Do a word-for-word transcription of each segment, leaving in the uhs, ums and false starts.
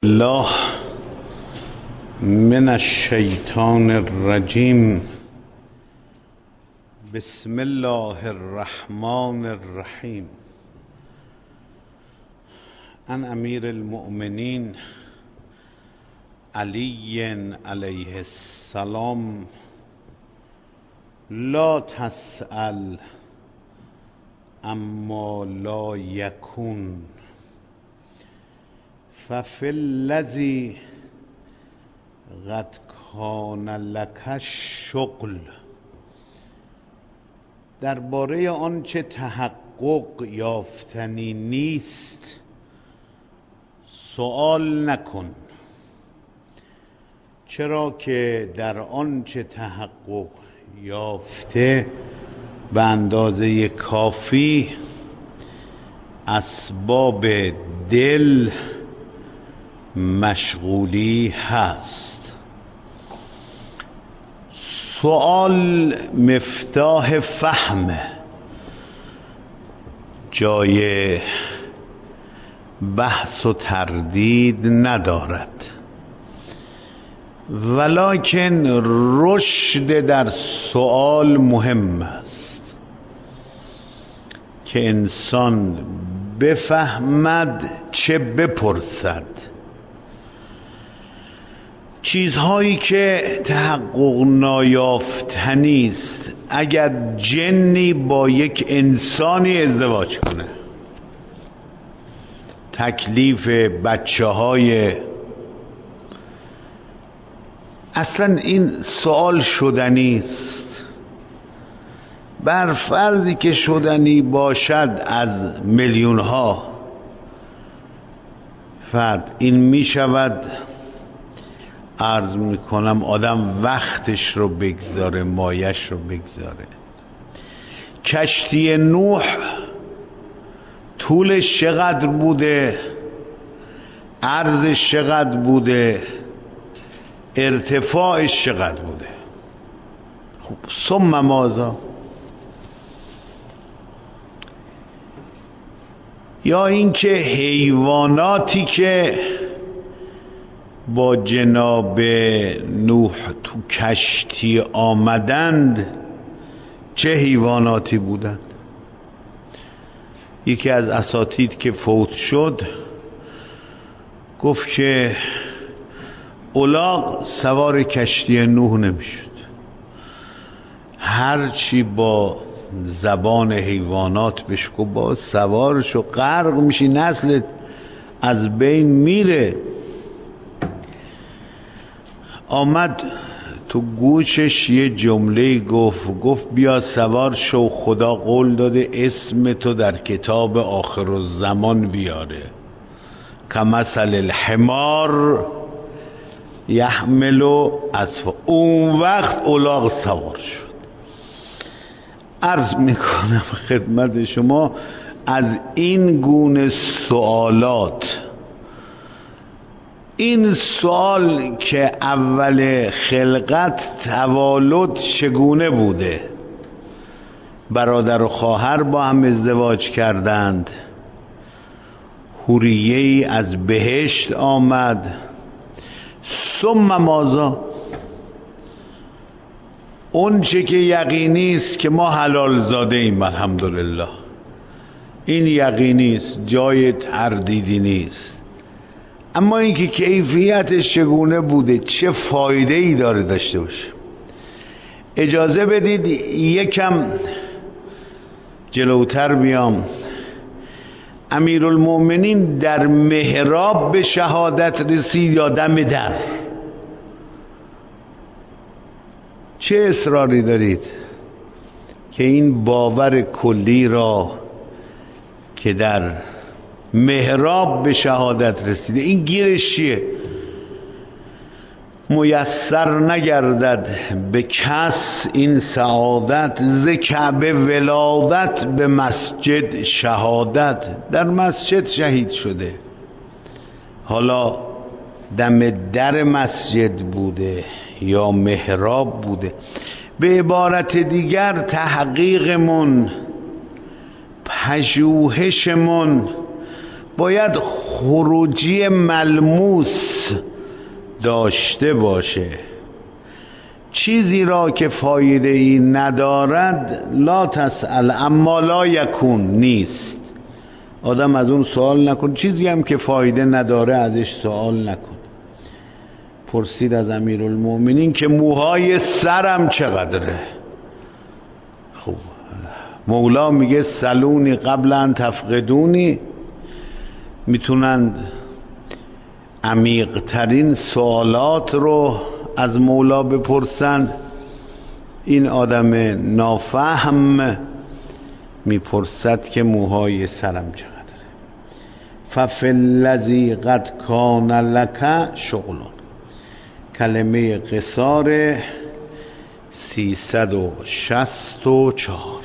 الله من الشیطان الرجیم. بسم الله الرحمن الرحیم. عن امیر المؤمنین علی علیه السلام لا تسأل اما لا یکون ففی الذی قد کان لک الشغل. درباره آنچه تحقق یافتنی نیست سؤال نکن، چرا که در آنچه تحقق یافته به اندازه کافی اسباب دل مشغولی هست. سؤال مفتاح فهمه، جای بحث و تردید ندارد، ولکن رشد در سؤال مهم است که انسان بفهمد چه بپرسد. چیزهایی که تحقق نایافتنی است، اگر جنی با یک انسانی ازدواج کنه، تکلیف بچه های اصلا این سوال شدنی است. بر فرضی که شدنی باشد از میلیون ها فرد، این می شود عرض می کنم آدم وقتش رو بگذاره، مایش رو بگذاره. کشتی نوح طولش چقدر بوده، عرضش چقدر بوده، ارتفاعش چقدر بوده؟ خب ثم ماذا؟ یا اینکه حیواناتی که با جناب نوح تو کشتی آمدند چه حیواناتی بودند؟ یکی از اساتید که فوت شد گفت که الاغ سوار کشتی نوح نمیشد. هرچی با زبان حیوانات بهش گفت با سوارش و غرق میشی، نسلت از بین میره. آمد تو گوشش یه جمله گفت گفت بیا سوار شو، خدا قول داده اسم تو در کتاب آخر الزمان بیاره. کمثل الحمار یحمل اسفار. اون وقت الاغ سوار شد. عرض میکنم خدمت شما، از این گونه سوالات، این سوال که اول خلقت توالد چگونه بوده، برادر و خواهر با هم ازدواج کردند، حوریه‌ای از بهشت آمد، ثم ماذا؟ اون چه که یقینی است که ما حلال زاده ایم الحمدلله، این یقینی است، جای تردیدی نیست. اما اینکه کیفیتش چگونه بوده، چه فایده ای داره داشته باشه. اجازه بدید یکم جلوتر بیام. امیرالمؤمنین در محراب به شهادت رسید یا دم در؟ چه اصراری دارید که این باور کلی را که در محراب به شهادت رسیده، این گیرش چیه؟ میسر نگردد به کس این سعادت، ز کعبه ولادت به مسجد شهادت. در مسجد شهید شده، حالا دم در مسجد بوده یا محراب بوده. به عبارت دیگر تحقیقمون، پژوهشمون، باید خروجی ملموس داشته باشه. چیزی را که فایده ای ندارد لا تسأل اما لا یکون نیست. آدم از اون سوال نکن. چیزی هم که فایده نداره ازش سوال نکن. پرسید از امیرالمؤمنین که موهای سرم چقدره؟ خب مولا میگه سلونی قبل ان تفقدونی. میتونند عمیق ترین سوالات رو از مولا بپرسند. این آدم نافهم میپرسد که موهای سرم چقدره. ففی الذی قد کان لک شغل. کلمه قصار سیصد و شصت و چهار.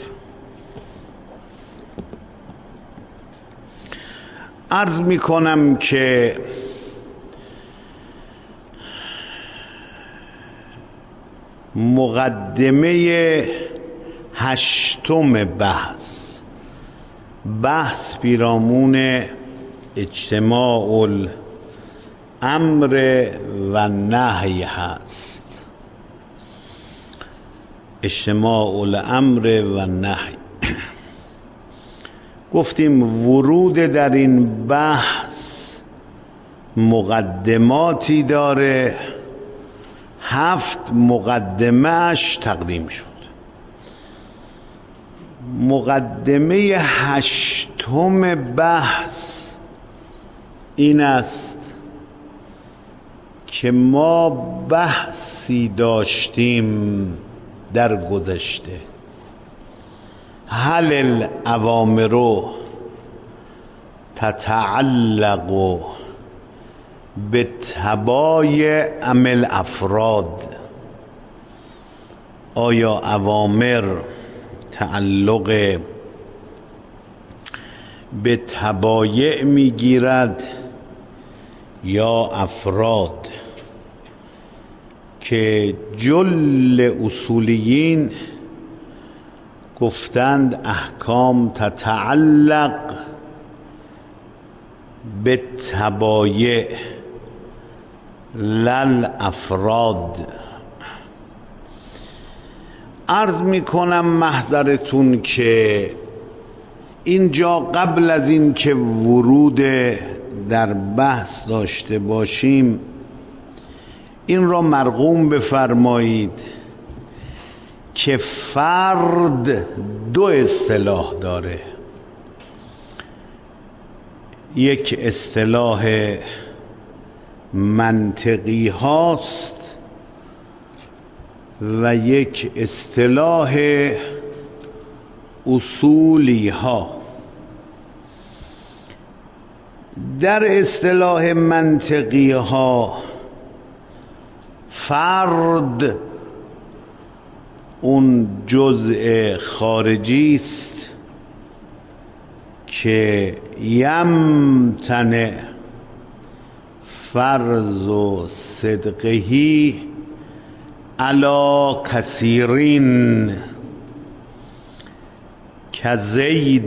عرض میکنم که مقدمه هشتم بحث بحث پیرامون اجتماع الامر و نهی هست. اجتماع الامر و نهی. گفتیم ورود در این بحث مقدماتی داره. هفت مقدمه‌اش تقدیم شد. مقدمه هشتم بحث این است که ما بحثی داشتیم در گذشته. هل الاوامر تتعلق به تبایع ام الافراد؟ آیا اوامر تعلق به تبایع میگیرد یا افراد؟ که جل اصولیین گفتند احکام تتعلق به تبایع لل افراد. عرض میکنم محضرتون که اینجا قبل از این که ورود در بحث داشته باشیم این را مرقوم بفرمایید که فرد دو اصطلاح داره. یک اصطلاح منطقی هاست و یک اصطلاح اصولی ها. در اصطلاح منطقی ها فرد اون جزء خارجی است که یمتنع فرض و صدقهی علی کثیرین کزید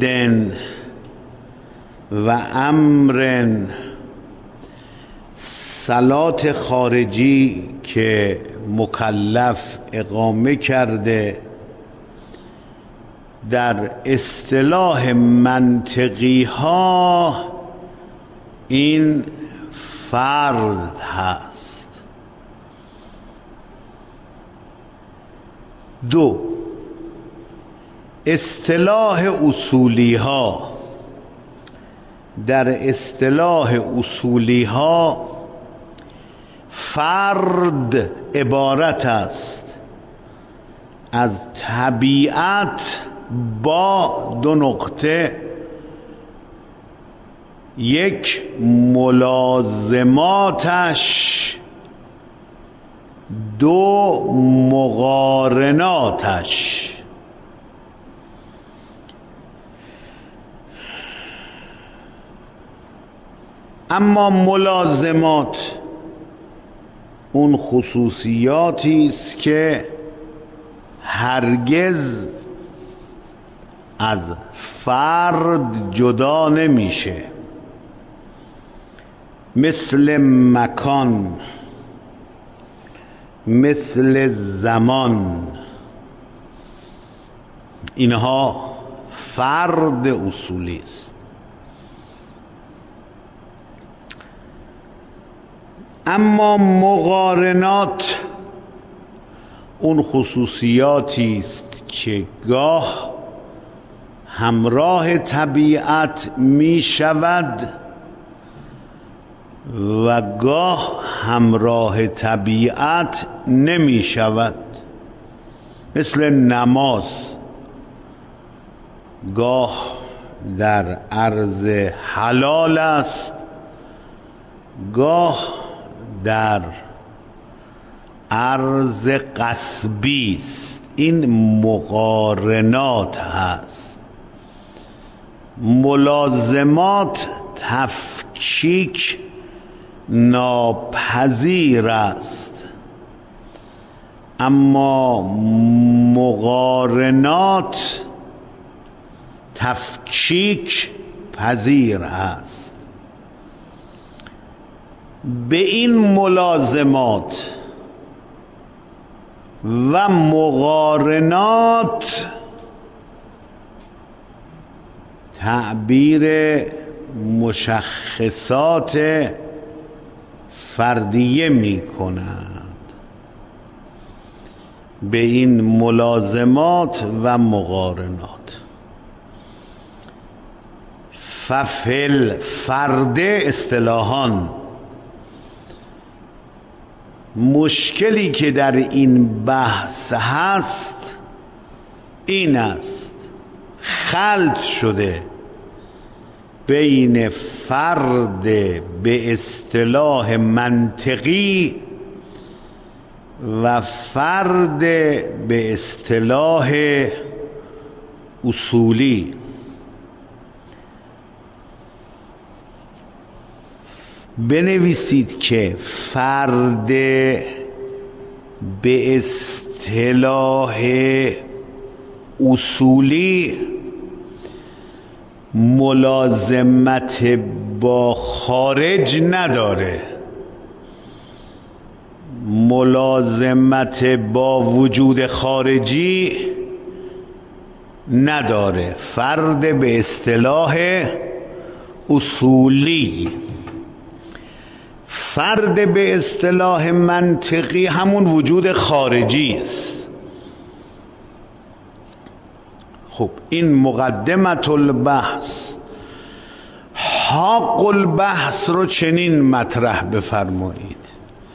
و امر. صلات خارجی که مکلف اقامه کرده در اصطلاح منطقی ها این فرد هست. دو، اصطلاح اصولی ها. در اصطلاح اصولی ها فرد عبارت است از طبیعت با دو نقطه، یک ملازماتش، دو مقارناتش. اما ملازمات اون خصوصیاتی است که هرگز از فرد جدا نمیشه. مثل مکان، مثل زمان، اینها فرد اصولی است. اما مقارنات اون خصوصیاتی است که گاه همراه طبیعت می شود و گاه همراه طبیعت نمی شود. مثل نماز، گاه در عرض حلال است، گاه در عرض غصبی است. این مقارنات هست. ملازمات تفکیک ناپذیر است، اما مقارنات تفکیک پذیر است. به این ملازمات و مقارنات تعبیر مشخصات فردیه می کند. به این ملازمات و مقارنات ففل فرد اصطلاحاً مشکلی که در این بحث هست این است: خلط شده بین فرد به اصطلاح منطقی و فرد به اصطلاح اصولی. بنویسید که فرد به اصطلاح اصولی ملازمت با خارج نداره، ملازمت با وجود خارجی نداره. فرد به اصطلاح اصولی. فرد به اصطلاح منطقی همون وجود خارجی است. خب این مقدمت البحث. حاق البحث رو چنین مطرح بفرمایید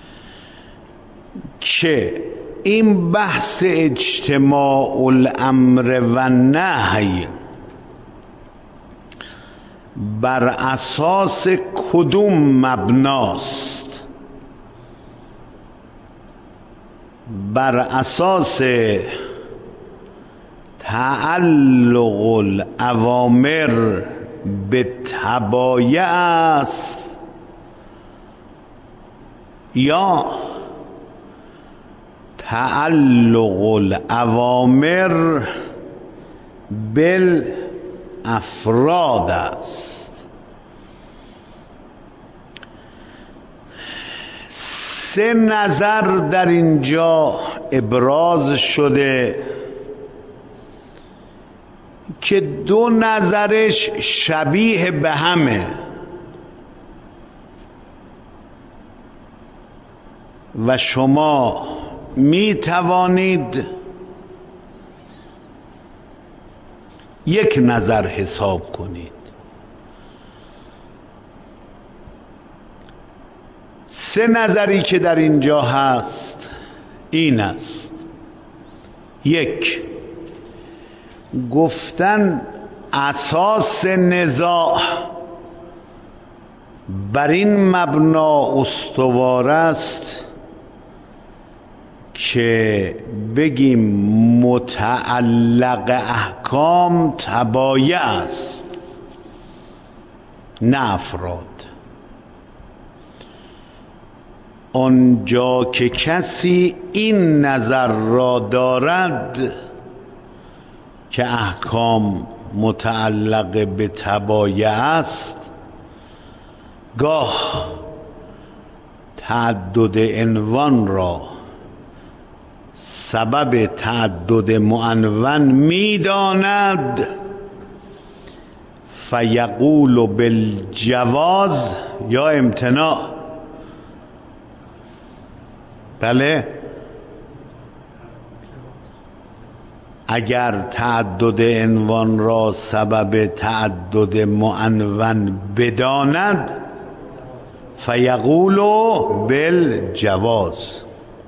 که این بحث اجتماع الامر و نهی بر اساس کدوم مبناست؟ بر اساس تعلق الاوامر به تبایع است یا تعلق الاوامر بالافراد است؟ سه نظر در اینجا ابراز شده که دو نظرش شبیه به همه و شما می توانید یک نظر حساب کنید. سه نظری که در اینجا هست این است: یک، گفتن اساس نزاع بر این مبنا استوار است که بگیم متعلق احکام تبایع است، نه افراد. آنجا که کسی این نظر را دارد که احکام متعلق به تبایع است، گاه تعدد عنوان را سبب تعدد معنون میداند فیقول بالجواز یا امتناع. بله، اگر تعدد عنوان را سبب تعدد معنون بداند فیقول بالجواز،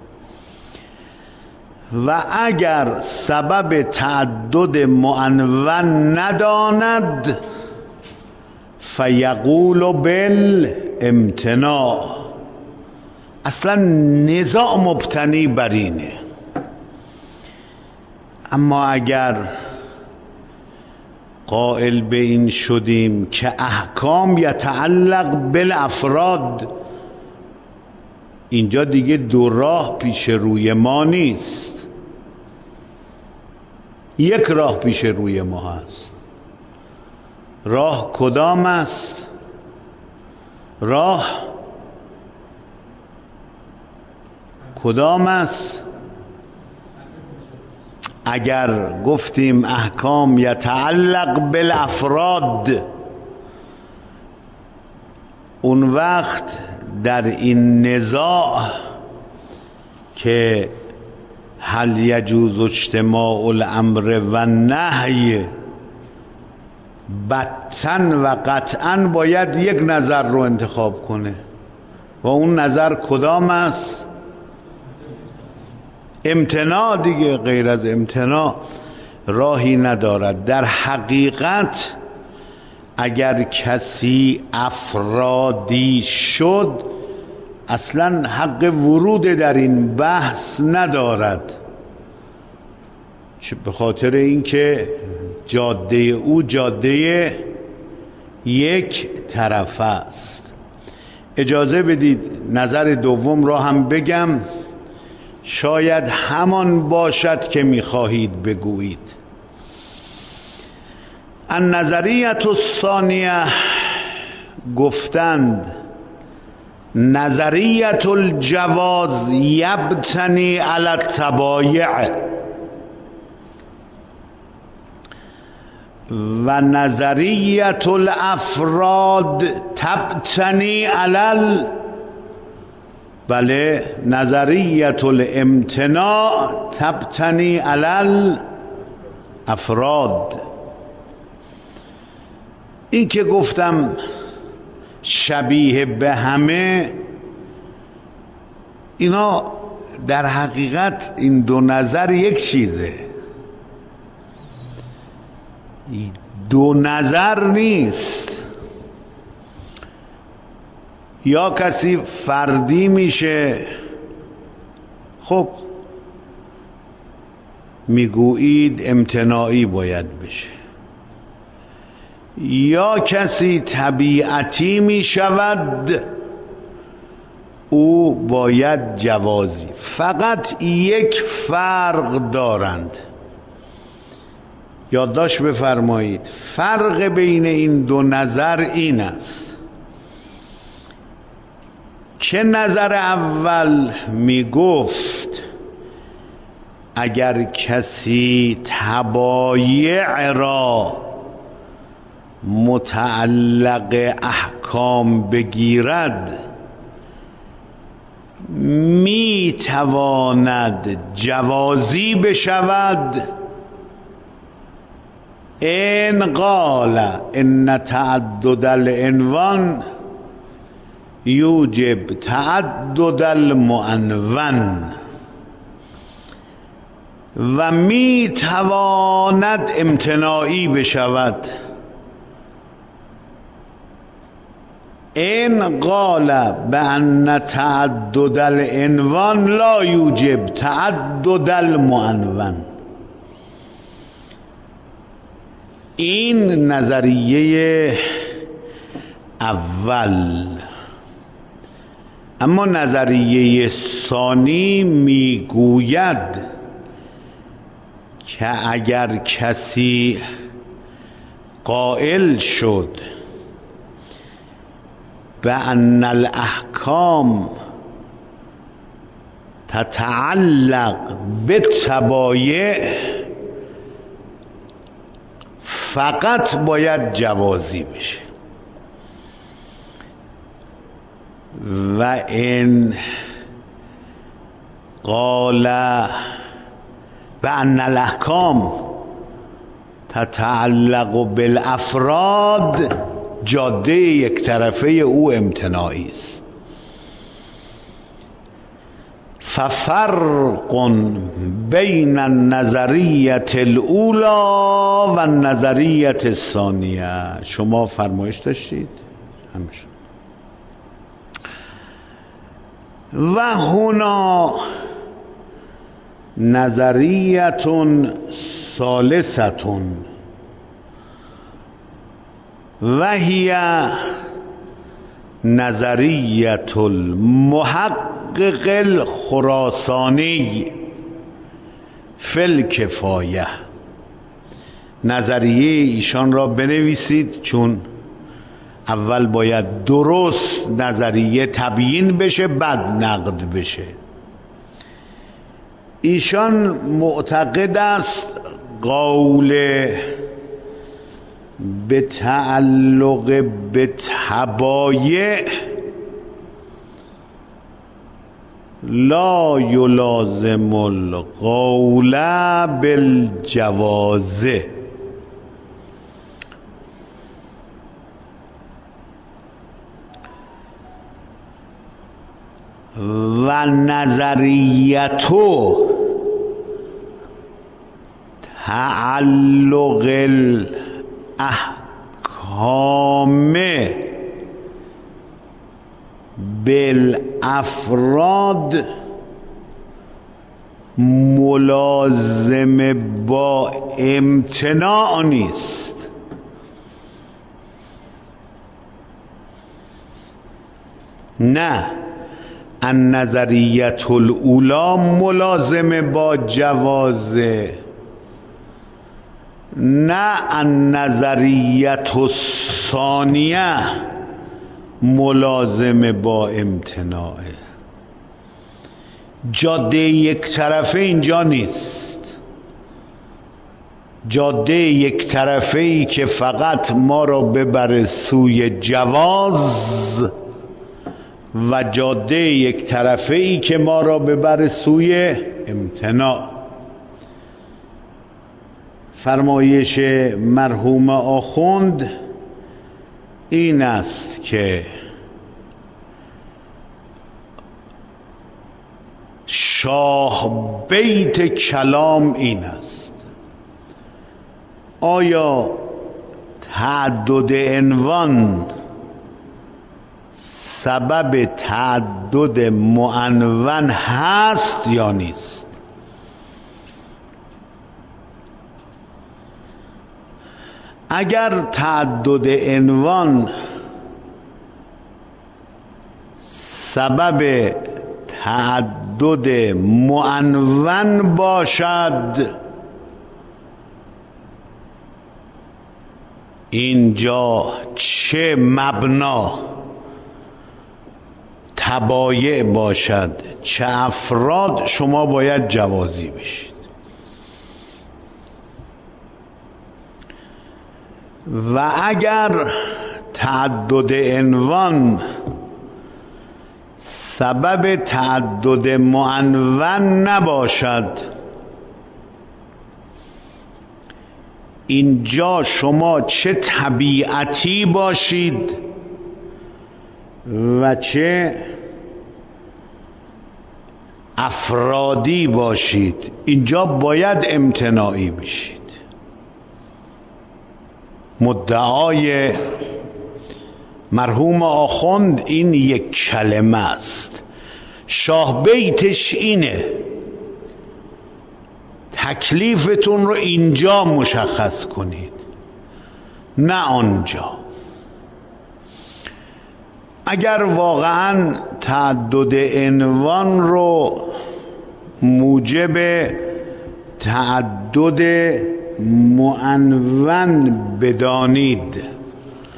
و اگر سبب تعدد معنون نداند فیقول بالامتناع. اصلا نزاع مبتنی بر اینه. اما اگر قائل به این شدیم که احکام یتعلق بالافراد، اینجا دیگه دو راه پیش روی ما نیست، یک راه پیش روی ما هست. راه کدام است؟ راه کدام است؟ اگر گفتیم احکام یتعلق بالافراد، اون وقت در این نزاع که هل یجوز اجتماع الامر و نهی، بطن و قطعا باید یک نظر رو انتخاب کنه، و اون نظر کدام است؟ امتناع دیگه. غیر از امتناع راهی ندارد. در حقیقت اگر کسی افرادی شد اصلا حق ورود در این بحث ندارد، به خاطر اینکه جاده او جاده یک طرفه است. اجازه بدید نظر دوم را هم بگم، شاید همان باشد که می‌خواهید بگویید. النظریه الثانیه گفتند نظریه الجواز یبتنی علی التبایع و نظریه الافراد تبتنی علی، بله، نظریه الامتناع تبتنی علی الافراد. این که گفتم شبیه به همه، اینا در حقیقت این دو نظر یک چیزه، دو نظر نیست. یا کسی فردی میشه، خب میگویید امتناعی باید بشه، یا کسی طبیعتی میشود، او باید جوازی. فقط یک فرق دارند، یادداشت بفرمایید. فرق بین این دو نظر این است که نظر اول می گفت اگر کسی تبایع را متعلق احکام بگیرد می تواند جوازی بشود ان قال ان تعدد العنوان یوجب تعدد المعنون، و می تواند امتناعی بشود ان قال بأن تعدد العنوان لا یوجب تعدد المعنون. این نظریه اول. اما نظریه ثانی میگوید که اگر کسی قائل شد بأن الاحکام تتعلق به تبایع فقط باید جوازی بشه. و این قال بأن الاحکام تتعلق بالافراد، جاده یک طرفه او امتناعی است. ففرق بین النظریه الاولی و النظریه الثانیه. شما فرمایش داشتید همچنین. و هنا نظریتون ثالثتون و هی نظریت المحقق الخراسانی فی الکفایه. نظریه ایشان را بنویسید، چون اول باید درست نظریه تبیین بشه بعد نقد بشه. ایشان معتقد است قول به تعلق به تبایع لا یلازم القول بالجواز. و نظریتو تعلق الاحکام بالافراد ملازم با امتناع نیست. نه، النظریه الاولی ملازم با جوازه، نه النظریه الثانیه ملازم با امتناعه. جاده یک طرفه اینجا نیست. جاده یک طرفه ای که فقط ما را ببره سوی جواز و جاده یک طرفه ای که ما را ببره سوی امتناع. فرمایش مرحوم آخوند این است که شاه بیت کلام این است: آیا تعدد عنوان سبب تعدد معنون هست یا نیست؟ اگر تعدد عنوان سبب تعدد معنون باشد، اینجا چه مبنا تبایع باشد چه افراد، شما باید جوازی بشید. و اگر تعدد عنوان سبب تعدد معنون نباشد، اینجا شما چه طبیعتی باشید و چه افرادی باشید، اینجا باید امتناعی بشید. مدعای مرحوم آخوند این یک کلمه است. شاه بیتش اینه: تکلیفتون رو اینجا مشخص کنید، نه آنجا. اگر واقعا تعدد عنوان رو موجب تعدد معنون بدانید،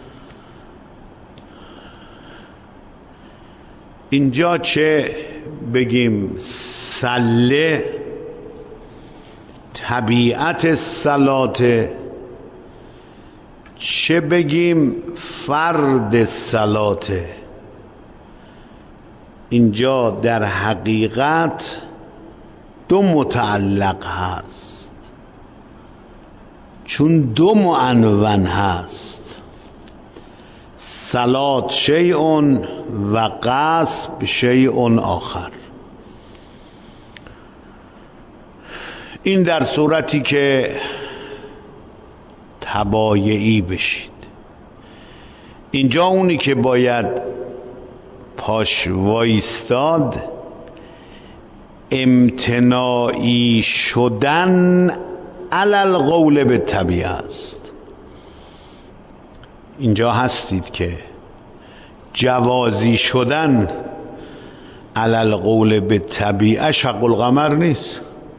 اینجا چه بگیم سله طبیعت صلاته، چه بگیم فرد صلاته. اینجا در حقیقت دو متعلق هست، چون دو معنون هست، صلات شیء و قصب شیء آخر. این در صورتی که تبایعی بشید. اینجا اونی که باید پاش وایستاد امتناعی شدن علی القول به طبیعه است. اینجا هستید که جوازی شدن علی القول به طبیعه شق القمر نیست.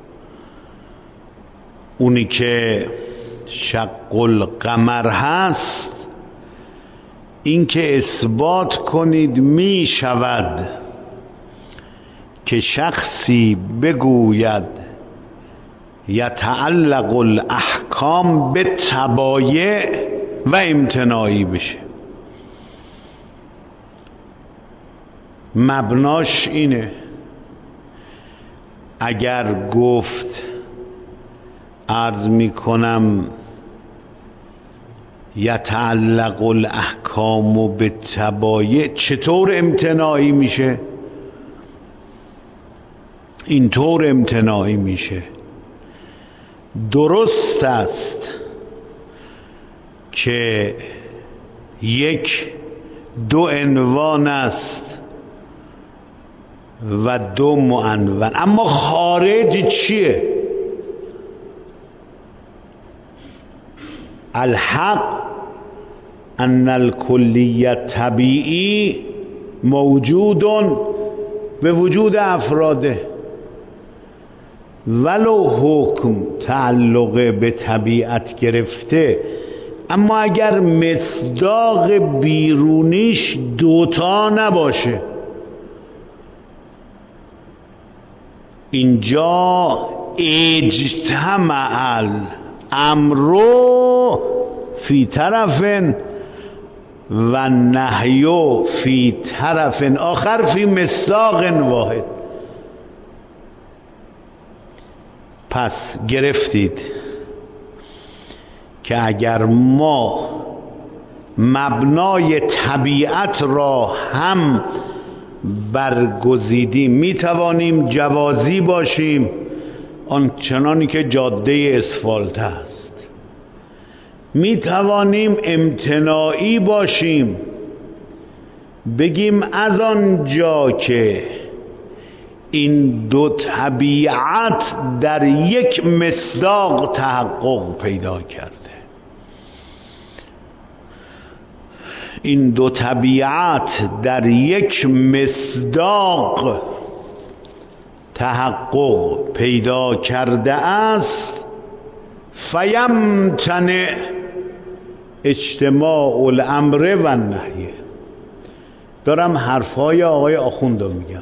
اونی که شق القمر هست این که اثبات کنید می شود که شخصی بگوید یتعلق الاحکام به تبایع و امتناعی بشه. مبناش اینه. اگر گفت عرض می کنم یتعلق الاحکام به تبایع، چطور امتناعی میشه؟ اینطور امتناعی میشه. درست است که یک دو عنوان است و دو معنون، اما خارج چیه؟ الحق ان الکلیت طبیعی موجود به وجود افراده، ولو حکم تعلق به طبیعت گرفته، اما اگر مصداق بیرونیش دوتا نباشه. اینجا اجتمع الامر فی طرف و نهی فی طرف آخر فی مصداق واحد. پس گرفتید که اگر ما مبنای طبیعت را هم برگزیدیم می توانیم جوازی باشیم آنچنانی که جاده اسفالت است، می توانیم امتناعی باشیم، بگیم از آنجا که این دو طبیعت در یک مصداق تحقق پیدا کرده، این دو طبیعت در یک مصداق تحقق پیدا کرده است، فیمتنع اجتماع الامر و النهی. دارم حرفهای آقای آخوند رو میگم.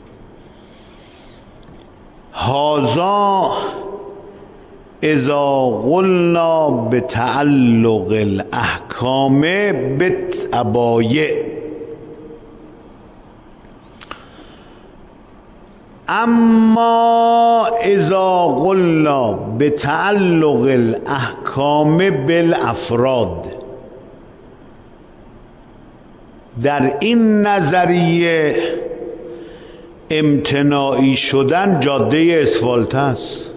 هذا اذا قلنا بتعلق الاحکام بالتبایع، اما اذا قلنا بتعلق الاحکام بالافراد، در این نظریه امتناعی شدن جاده اسفالت است.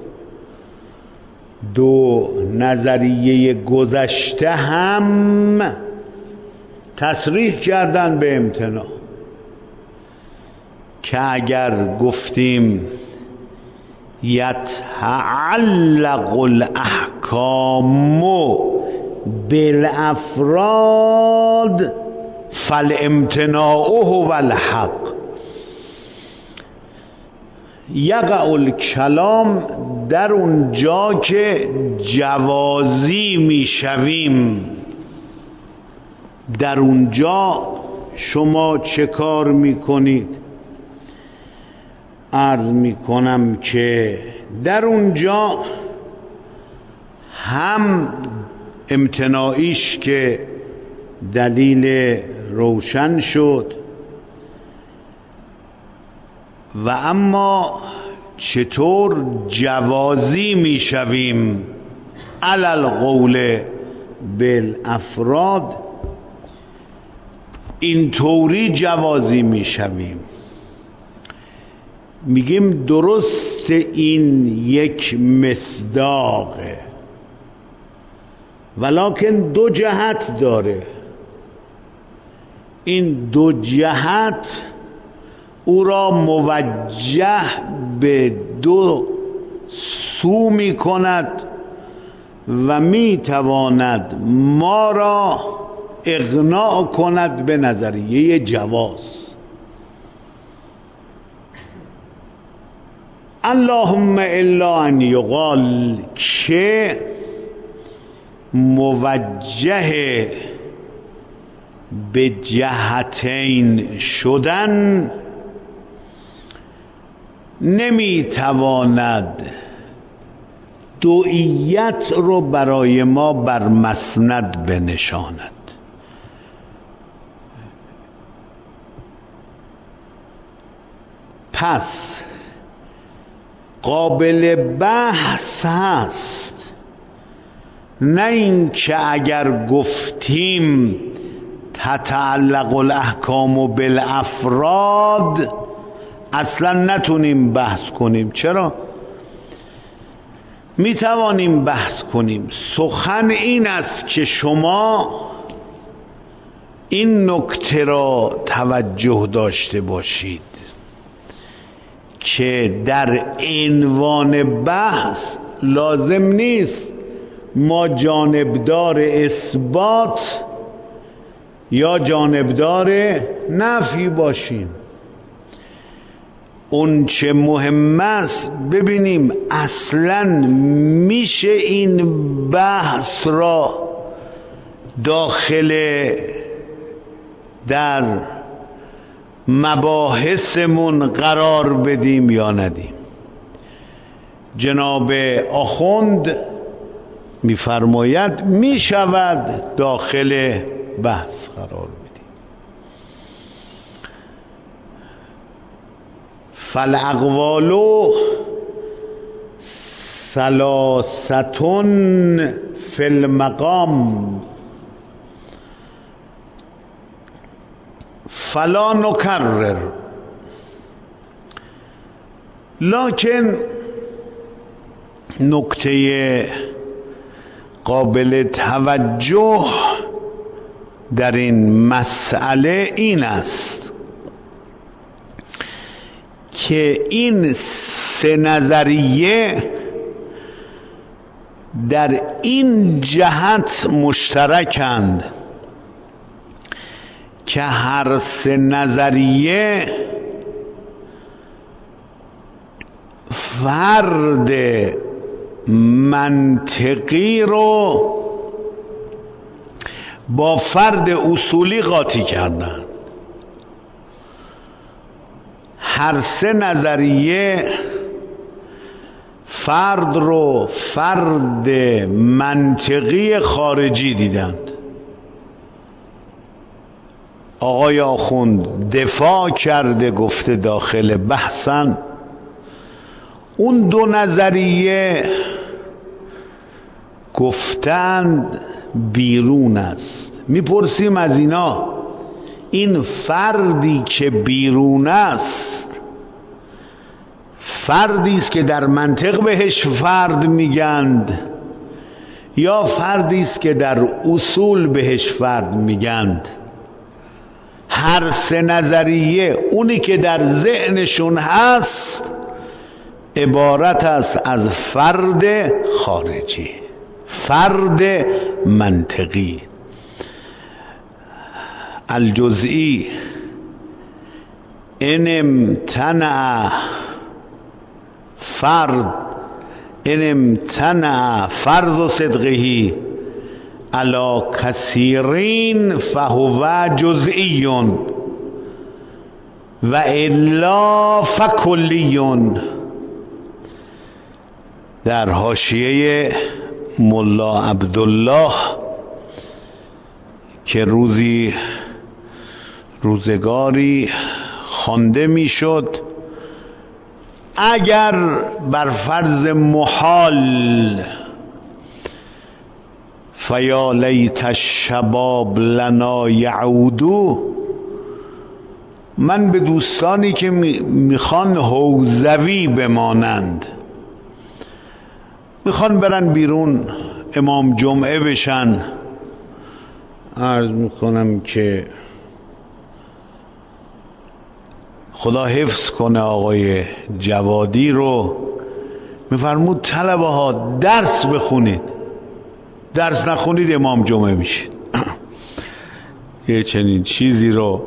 دو نظریه گذشته هم تصریح کردن به امتناع که اگر گفتیم یتعلق الاحکام بالافراد فالامتناع هو الحق، یقع الکلام در اونجا که جوازی میشویم، در اونجا شما چه کار میکنید؟ عرض می کنم که در اونجا هم امتناعیش که دلیل روشن شد و اما چطور جوازی می شویم علل قول بالافراد، این طوری جوازی می شویم. میگیم درست این یک مصداقه ولکن دو جهت داره. این دو جهت او را موجه به دو سو می کند و می تواند ما را اقناع کند به نظریه جواز. اللهم الا ان یقال که موجه به جهتین شدن نمیتواند دوئیت رو برای ما بر مسند بنشاند. پس قابل بحث هست، نه این که اگر گفتیم تتعلق الاحکام بالافراد اصلا نتونیم بحث کنیم. چرا؟ میتوانیم بحث کنیم. سخن این است که شما این نکته را توجه داشته باشید که در عنوان بحث لازم نیست ما جانبدار اثبات یا جانبدار نفی باشیم. اون چه مهم است ببینیم اصلا میشه این بحث را داخل در مباحثمون قرار بدیم یا ندیم. جناب آخوند میفرماید میشود داخل بحث قرار بدیم. فالاقوال ثلاثتون فی المقام فلا نکرر، لکن نکته قابل توجه در این مسئله این است که این سه نظریه در این جهت مشترکند که هر سه نظریه فرد منطقی رو با فرد اصولی قاطی کردن. هر سه نظریه فرد رو فرد منطقی خارجی دیدند. آقای آخوند دفاع کرده گفته داخل بحثن. اون دو نظریه گفتند بیرون است. میپرسیم از اینا این فردی که بیرون است فردی است که در منطق بهش فرد میگند یا فردی است که در اصول بهش فرد میگند؟ هر سه نظریه اونی که در ذهنشون هست عبارت است از فرد خارجی، فرد منطقی. الجزئی ان امتنع فرد ان امتنع فرض صدقه علی کثیرین فهو جزئی. و الا فکلیون. در حاشیه ملا عبدالله که روزی روزگاری خوانده میشد اگر بر فرض محال فیا لیت الشباب لنا یعودو، من به دوستانی که میخوان حوزوی بمانند، میخوان برن بیرون امام جمعه بشن، عرض میکنم که خدا حفظ کنه آقای جوادی رو، میفرمود طلبه ها درس بخونید، درس نخونید امام جمعه میشید. یه چنین چیزی رو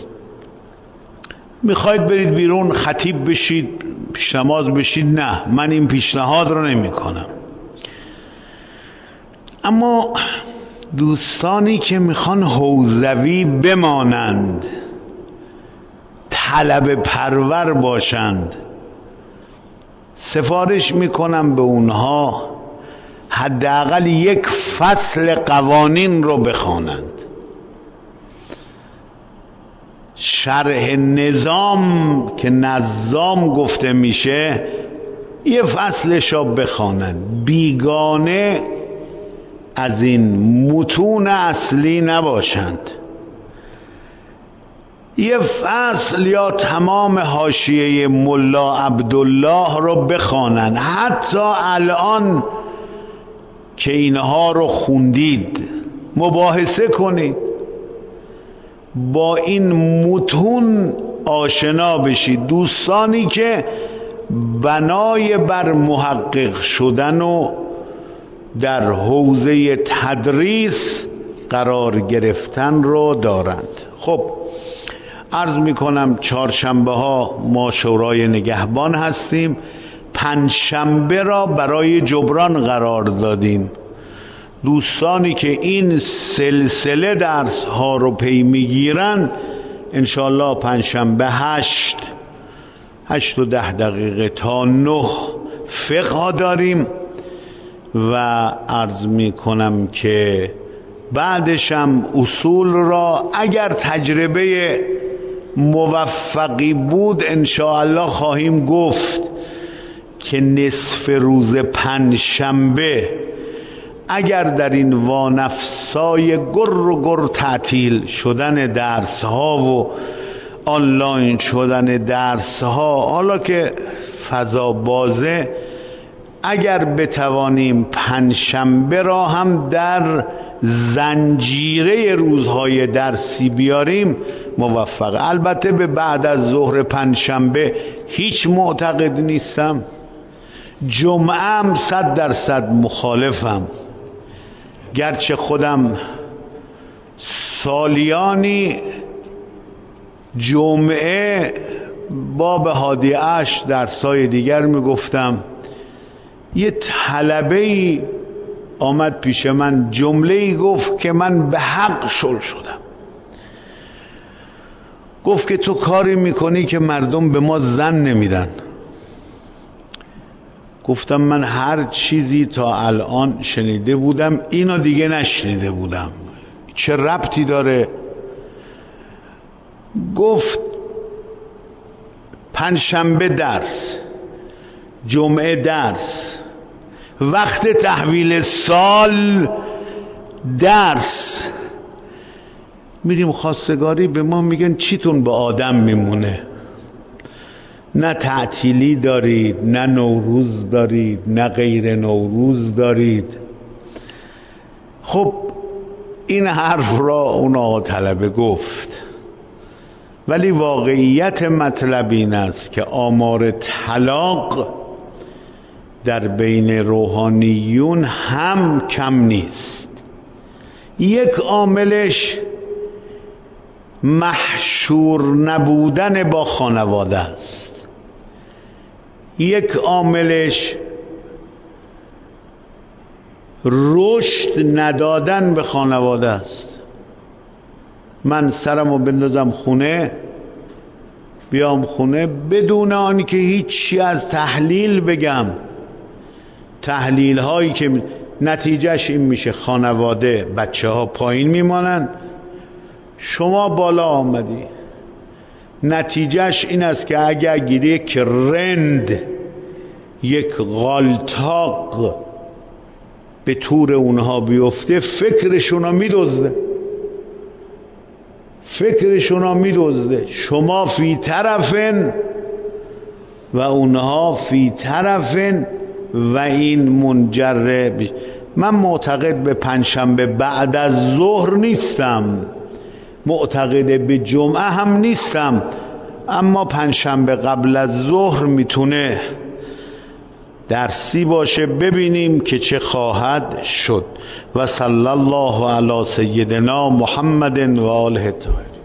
میخواید برید بیرون خطیب بشید، پیش نماز بشید، نه، من این پیشنهاد رو نمی کنم. اما دوستانی که میخوان حوزوی بمانند، طلب پرور باشند، سفارش میکنم به اونها حداقل یک فصل قوانین رو بخوانند. شرح نظام که نظام گفته میشه یه فصلش رو بخوانند، بیگانه از این متون اصلی نباشند. یه فصل یا تمام حاشیه ملا عبدالله رو بخوانند. حتی الان که اینها رو خوندید مباحثه کنید، با این متون آشنا بشید. دوستانی که بنای بر محقق شدن و در حوزه تدریس قرار گرفتن رو دارند. خب عرض میکنم چهارشنبه ها ما شورای نگهبان هستیم، پنجشنبه را برای جبران قرار دادیم. دوستانی که این سلسله درس ها رو پی میگیرن انشاءالله پنجشنبه هشت هشت و ده دقیقه تا نه فقه داریم و عرض میکنم که بعدشم اصول را اگر تجربه موفقی بود انشاءالله خواهیم گفت که نصف روز پنجشنبه اگر در این وانفسای گر و گر تعطیل شدن درس ها و آنلاین شدن درس ها، حالا که فضا بازه، اگر بتوانیم پنجشنبه را هم در زنجیره روزهای درسی بیاریم موفقه. البته به بعد از ظهر پنجشنبه هیچ معتقد نیستم، جمعه هم صد درصد مخالفم، گرچه خودم سالیانی جمعه باب هادی عشر درسای دیگر میگفتم. یه طلبه‌ای آمد پیش من جمله‌ای گفت که من به حق شل شدم. گفت که تو کاری میکنی که مردم به ما زن نمیدن. گفتم من هر چیزی تا الان شنیده بودم اینو دیگه نشنیده بودم، چه ربطی داره؟ گفت پنجشنبه درس، جمعه درس، وقت تحویل سال درس. میریم خواستگاری به ما میگن چیتون به آدم میمونه، نه تعطیلی دارید، نه نوروز دارید، نه غیر نوروز دارید. خب این حرف را اون آقا طلبه گفت، ولی واقعیت مطلب این است که آمار طلاق در بین روحانیون هم کم نیست. یک عاملش محشور نبودن با خانواده است، یک عاملش رشد ندادن به خانواده است. من سرمو بندازم خونه بیام خونه بدون آن که هیچی از تحلیل بگم، تحلیل هایی که نتیجهش این میشه خانواده بچه ها پایین میمانن، شما بالا آمدی. نتیجهش این است که اگر یک رند، یک غالتاق به تور اونها بیفته، فکرشونا میدزده فکرشونا میدزده شما فی طرفن و اونها فی طرفن و این منجر بی... من معتقد به پنجشنبه بعد از ظهر نیستم، معتقد به جمعه هم نیستم، اما پنجشنبه قبل از ظهر میتونه درسی باشه، ببینیم که چه خواهد شد. و صلی الله علی سیدنا محمد و آله الطاهرین.